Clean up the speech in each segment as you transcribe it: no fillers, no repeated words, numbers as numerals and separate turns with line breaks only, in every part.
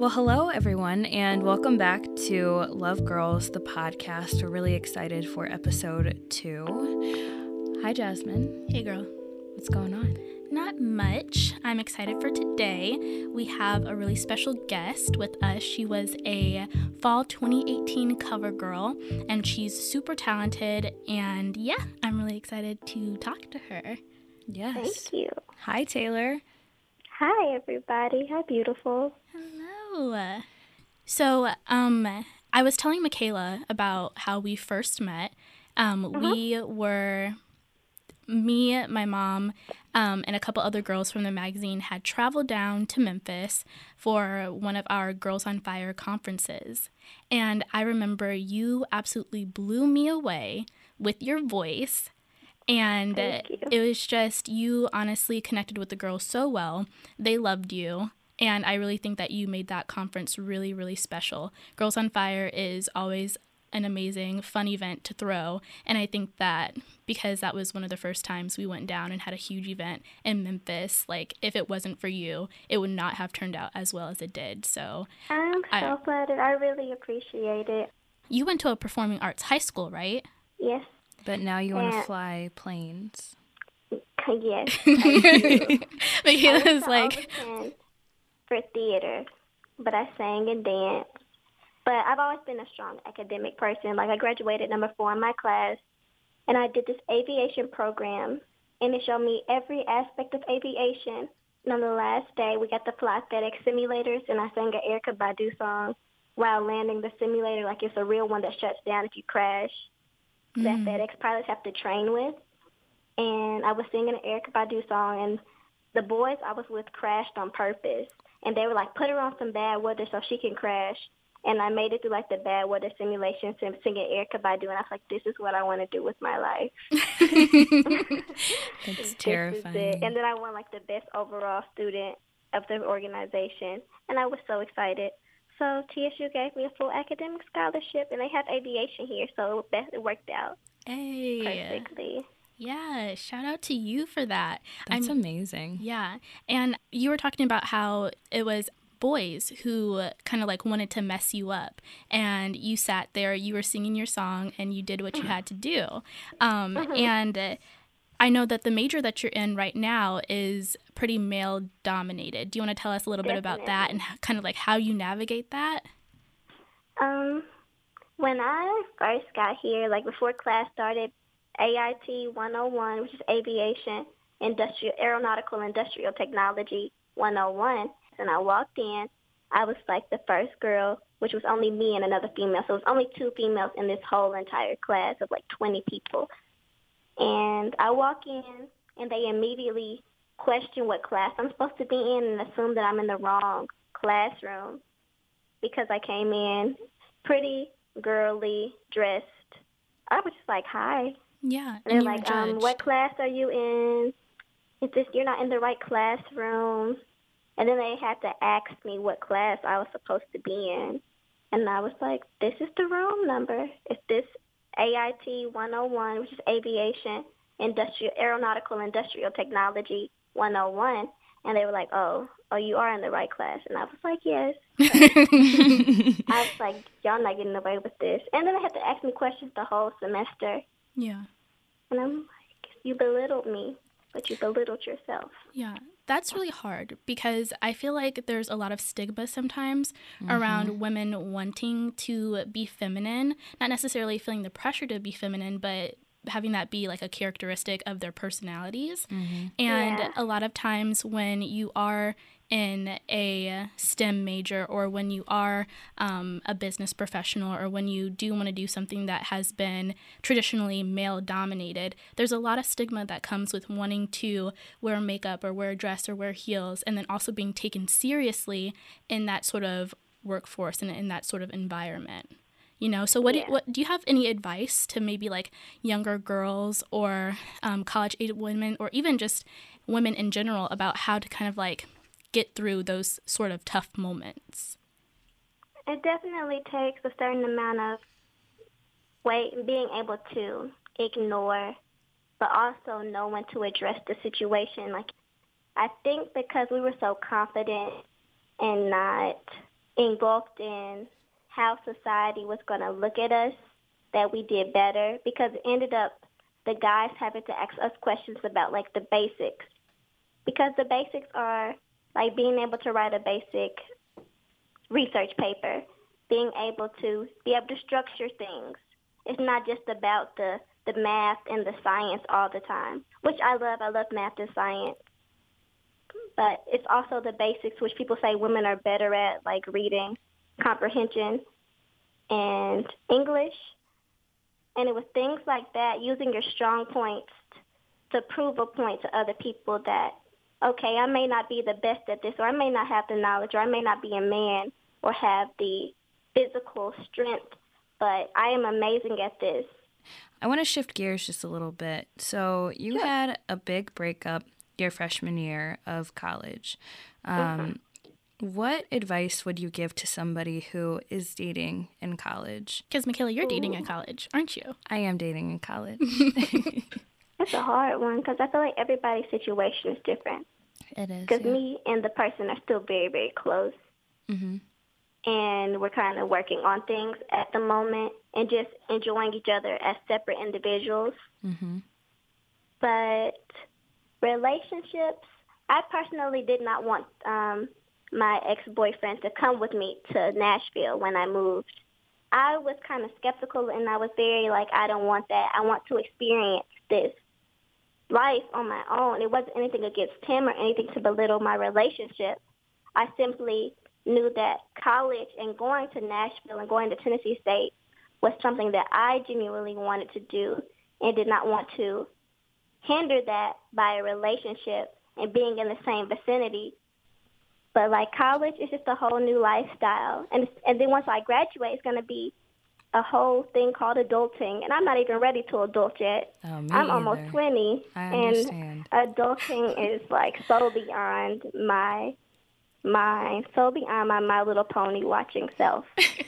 Well, hello, everyone, and welcome back to Love Girls, the podcast. We're really excited for episode 2. Hi, Jasmine.
Hey, girl.
What's going on?
Not much. I'm excited for today. We have a really special guest with us. She was a fall 2018 cover girl, and she's super talented. And yeah, I'm really excited to talk to her.
Yes.
Thank you.
Hi, Taylor.
Hi, everybody. Hi, beautiful.
Hello. So, I was telling Michaela about how we first met. We were, me, my mom, and a couple other girls from the magazine had traveled down to Memphis for one of our Girls on Fire conferences. And I remember you absolutely blew me away with your voice. And it was just, you honestly connected with the girls so well. They loved you. And I really think that you made that conference really, really special. Girls on Fire is always an amazing, fun event to throw. And I think that because that was one of the first times we went down and had a huge event in Memphis, like, if it wasn't for you, it would not have turned out as well as it did. So
I'm so flattered. I really appreciate it.
You went to a performing arts high school, right?
Yes.
But now you want to fly planes.
Yes, I do.
Michaela's like...
for theater, but I sang and danced. But I've always been a strong academic person. Like, I graduated number 4 in my class, and I did this aviation program, and it showed me every aspect of aviation. And on the last day, we got to fly FedEx simulators, and I sang an Erykah Badu song while landing the simulator, like it's a real one that shuts down if you crash, that FedEx pilots have to train with. And I was singing an Erykah Badu song, and the boys I was with crashed on purpose. And they were like, put her on some bad weather so she can crash. And I made it through, like, the bad weather simulation, singing Erykah Badu. And I was like, this is what I want to do with my life.
That's terrifying.
And then I won, like, the best overall student of the organization. And I was so excited. So TSU gave me a full academic scholarship, and they have aviation here. So it worked out perfectly.
Yeah, shout out to you for that.
That's amazing.
Yeah, and you were talking about how it was boys who kind of like wanted to mess you up, and you sat there, you were singing your song, and you did what you had to do. And I know that the major that you're in right now is pretty male-dominated. Do you want to tell us a little bit about that and kind of like how you navigate that?
When I first got here, like before class started, AIT 101, which is Aviation, Aeronautical Industrial Technology 101. And I walked in. I was like the first girl, which was only me and another female. So it was only 2 females in this whole entire class of like 20 people. And I walk in, and they immediately question what class I'm supposed to be in and assume that I'm in the wrong classroom because I came in pretty girly dressed. I was just like, hi.
Yeah,
and they're like, what class are you in? You're not in the right classroom. And then they had to ask me what class I was supposed to be in. And I was like, this is the room number. It's this AIT 101, which is Aviation, Aeronautical Industrial Technology 101. And they were like, oh, you are in the right class. And I was like, yes. I was like, y'all not getting away with this. And then they had to ask me questions the whole semester.
Yeah.
And I'm like, you belittled me, but you belittled yourself.
Yeah, that's really hard because I feel like there's a lot of stigma sometimes around women wanting to be feminine, not necessarily feeling the pressure to be feminine, but having that be like a characteristic of their personalities. And a lot of times when you are in a STEM major or when you are a business professional or when you do want to do something that has been traditionally male dominated, there's a lot of stigma that comes with wanting to wear makeup or wear a dress or wear heels, and then also being taken seriously in that sort of workforce and in that sort of environment. You know, so what do you have any advice to maybe like younger girls or college-age women or even just women in general about how to kind of like get through those sort of tough moments?
It definitely takes a certain amount of being able to ignore, but also know when to address the situation. Like, I think because we were so confident and not engulfed in how society was going to look at us that we did better, because it ended up the guys having to ask us questions about like the basics, because the basics are like being able to write a basic research paper, being able to structure things. It's not just about the math and the science all the time, which I love. I love math and science. But it's also the basics, which people say women are better at, like reading, comprehension, and English. And it was things like that, using your strong points to prove a point to other people that, okay, I may not be the best at this, or I may not have the knowledge, or I may not be a man or have the physical strength, but I am amazing at this.
I want to shift gears just a little bit. So you had a big breakup your freshman year of college. What advice would you give to somebody who is dating in college?
Because, Michaela, you're dating in college, aren't you?
I am dating in college.
That's a hard one, because I feel like everybody's situation is different.
It is.
Because me and the person are still very, very close.
Mm-hmm.
And we're kind of working on things at the moment and just enjoying each other as separate individuals.
Mm-hmm.
But relationships, I personally did not want my ex-boyfriend to come with me to Nashville when I moved. I was kind of skeptical, and I was very like, I don't want that. I want to experience this life on my own. It wasn't anything against him or anything to belittle my relationship. I simply knew that college and going to Nashville and going to Tennessee State was something that I genuinely wanted to do, and did not want to hinder that by a relationship and being in the same vicinity. But like college is just a whole new lifestyle. And then once I graduate, it's going to be a whole thing called adulting. And I'm not even ready to adult yet.
Oh, me
I'm
either.
almost 20.
I understand.
And adulting is like so beyond my mind, so beyond my My Little Pony watching self.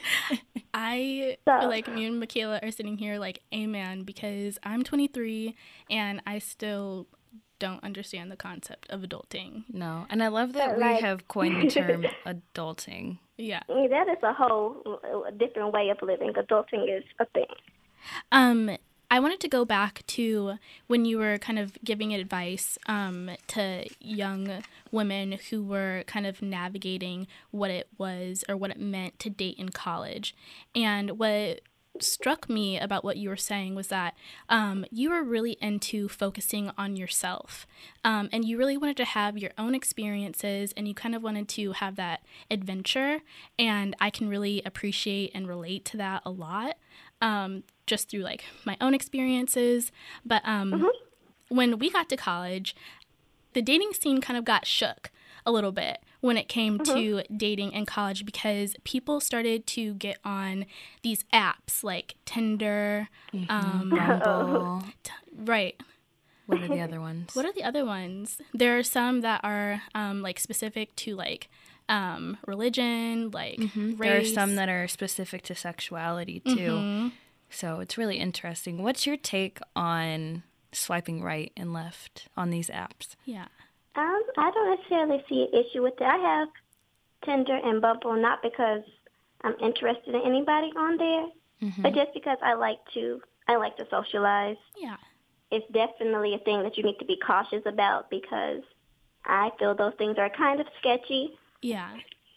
I feel like me and Michaela are sitting here like, amen, because I'm 23 and I still don't understand the concept of adulting.
No, and I love that we have coined the term adulting.
Yeah.
That is a whole different way of living. Adulting is a thing.
I wanted to go back to when you were kind of giving advice to young women who were kind of navigating what it was or what it meant to date in college. And what struck me about what you were saying was that you were really into focusing on yourself, and you really wanted to have your own experiences, and you kind of wanted to have that adventure. And I can really appreciate and relate to that a lot. Just through like my own experiences. But when we got to college, the dating scene kind of got shook a little bit when it came to dating in college, because people started to get on these apps like Tinder,
Bumble.
Right.
What are the other ones?
What are the other ones? There are some that are like specific to like religion, like race.
There are some that are specific to sexuality too. So it's really interesting. What's your take on swiping right and left on these apps?
Yeah.
I don't necessarily see an issue with it. I have Tinder and Bumble not because I'm interested in anybody on there, but just because I like to socialize.
Yeah.
It's definitely a thing that you need to be cautious about, because I feel those things are kind of sketchy.
Yeah.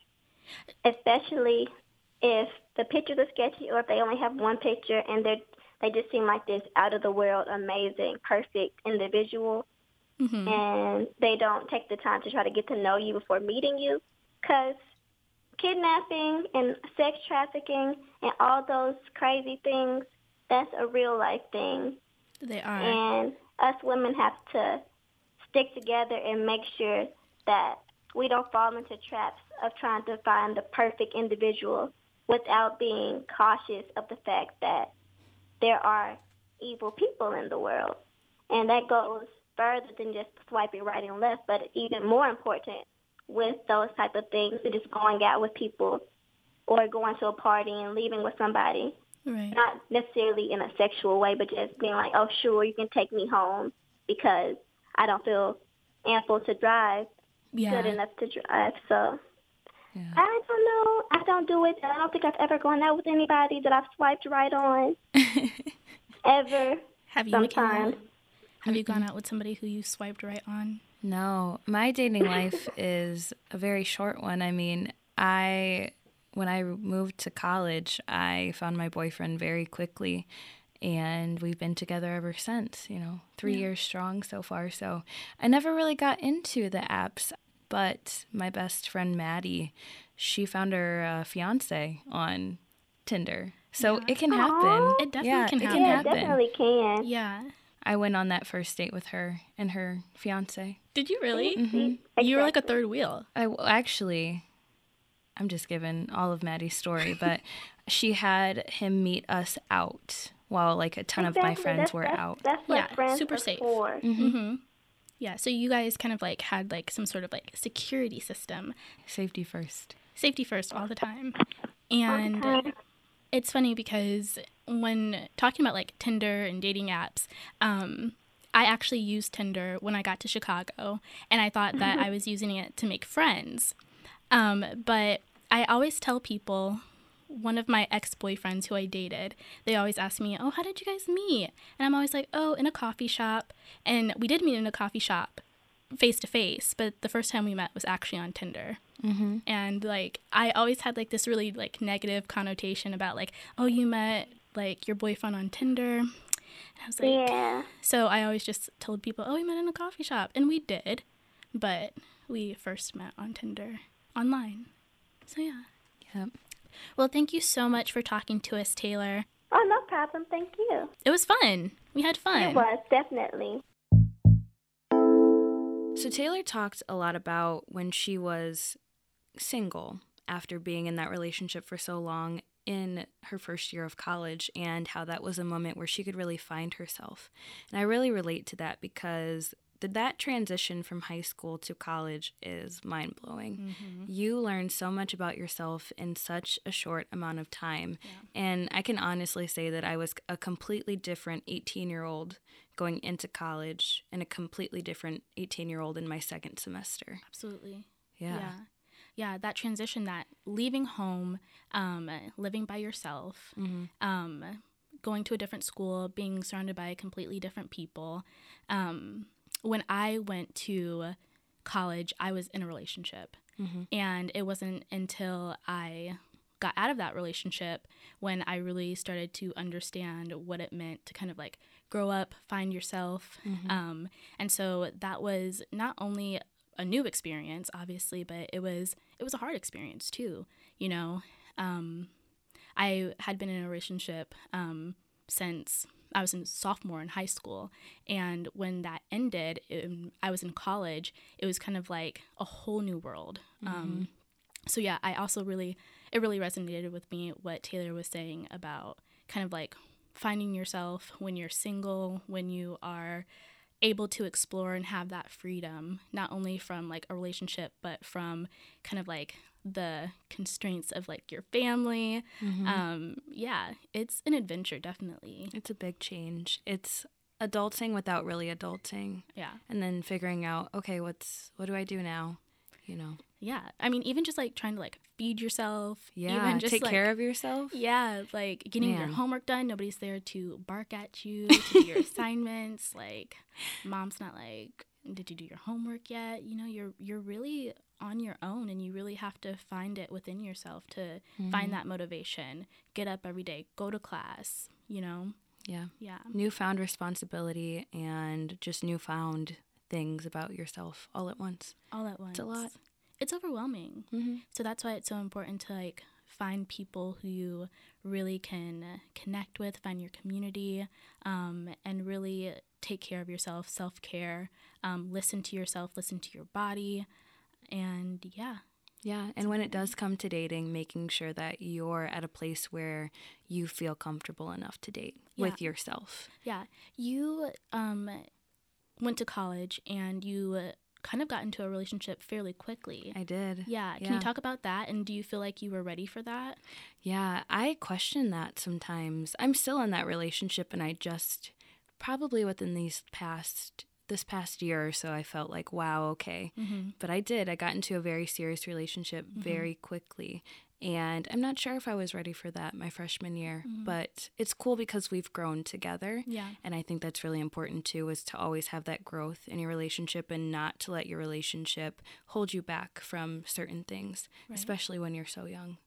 Especially if the pictures are sketchy, or if they only have one picture and they just seem like this out-of-the-world, amazing, perfect individual, and they don't take the time to try to get to know you before meeting you. Because kidnapping and sex trafficking and all those crazy things, that's a real-life thing.
They are.
And us women have to stick together and make sure that we don't fall into traps of trying to find the perfect individual without being cautious of the fact that there are evil people in the world. And that goes further than just swiping right and left, but even more important with those type of things, is just going out with people or going to a party and leaving with somebody.
Right.
Not necessarily in a sexual way, but just being like, oh, sure, you can take me home because I don't feel ample to drive, good enough to drive. So I don't know. I don't do it. I don't think I've ever gone out with anybody that I've swiped right on. Ever.
Have you,
Sometimes.
Michaela? Have you gone out with somebody who you swiped right on?
No, my dating life is a very short one. I mean, when I moved to college, I found my boyfriend very quickly, and we've been together ever since, 3 years strong so far. So I never really got into the apps, but my best friend Maddie, she found her fiance on Tinder. So it can happen.
It definitely can
it
happen.
can
Yeah,
happen.
definitely can.
Yeah.
I went on that first date with her and her fiance.
Did you really?
Mm-hmm.
You were like a third wheel.
Actually, I'm just giving all of Maddie's story, but she had him meet us out while like a ton of my friends were out.
That's what
Yeah,
friends
super
are
safe.
for.
Mm-hmm. Yeah, so you guys kind of like had like some sort of like security system.
Safety first.
Safety first all the time. And it's funny because when talking about like Tinder and dating apps, I actually used Tinder when I got to Chicago, and I thought that I was using it to make friends. But I always tell people, one of my ex-boyfriends who I dated, they always ask me, oh, how did you guys meet? And I'm always like, oh, in a coffee shop. And we did meet in a coffee shop face to face, but the first time we met was actually on Tinder.
Mm-hmm.
And like I always had like this really like negative connotation about like, oh, you met like your boyfriend on Tinder. And I was like,
Yeah.
so I always just told people, oh, we met in a coffee shop, and we did, but we first met on Tinder online. So yeah.
Yep.
Well, thank you so much for talking to us, Taylor.
Oh, no problem. Thank you.
It was fun. We had fun.
It was, definitely.
So Taylor talked a lot about when she was single after being in that relationship for so long in her first year of college, and how that was a moment where she could really find herself. And I really relate to that because that transition from high school to college is mind-blowing.
Mm-hmm.
You learn so much about yourself in such a short amount of time.
Yeah.
And I can honestly say that I was a completely different 18-year-old going into college and a completely different 18-year-old in my second semester.
Absolutely.
Yeah.
Yeah, that transition, that leaving home, living by yourself,
Mm-hmm.
Going to a different school, being surrounded by completely different people. When I went to college, I was in a relationship.
Mm-hmm.
And it wasn't until I got out of that relationship when I really started to understand what it meant to kind of like grow up, find yourself.
Mm-hmm.
And so that was not only a new experience, obviously, but it was a hard experience too. You know, I had been in a relationship since I was a sophomore in high school, and when that ended, I was in college. It was kind of like a whole new world.
Mm-hmm.
So yeah, I also it really resonated with me what Taylor was saying about kind of like finding yourself when you're single, when you are able to explore and have that freedom, not only from like a relationship, but from kind of like the constraints of like your family.
Mm-hmm.
Yeah, it's an adventure, definitely.
It's a big change. It's adulting without really adulting.
Yeah.
And then figuring out, okay, what do I do now? You know.
Yeah. I mean, even just like trying to like feed yourself.
Yeah.
Even just
take
like,
care of yourself.
Yeah, like getting your
Man.
homework done. Nobody's there to bark at you, to do your assignments. Like, mom's not like, did you do your homework yet? You know, you're really on your own, and you really have to find it within yourself to find that motivation. Get up every day, go to class, you know?
Yeah.
Yeah.
Newfound responsibility and just newfound things about yourself all at once.
All at once.
It's a lot.
It's overwhelming.
Mm-hmm.
So that's why it's so important to like find people who you really can connect with, find your community, and really take care of yourself, self-care, listen to yourself, listen to your body, and yeah.
Yeah, and when it does come to dating, making sure that you're at a place where you feel comfortable enough to date with yourself.
Yeah. You went to college and you kind of got into a relationship fairly quickly.
I did.
Yeah. Can you talk about that? And do you feel like you were ready for that?
Yeah, I question that sometimes. I'm still in that relationship, and I just probably within these past this past year or so, I felt like, wow, okay. But I got into a very serious relationship very quickly. And I'm not sure if I was ready for that my freshman year, but it's cool because we've grown together.
Yeah.
And I think that's really important too, is to always have that growth in your relationship and not to let your relationship hold you back from certain things, especially when you're so young.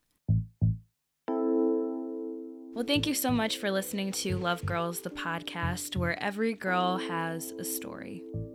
Well, thank you so much for listening to Love Girls, the podcast, where every girl has a story.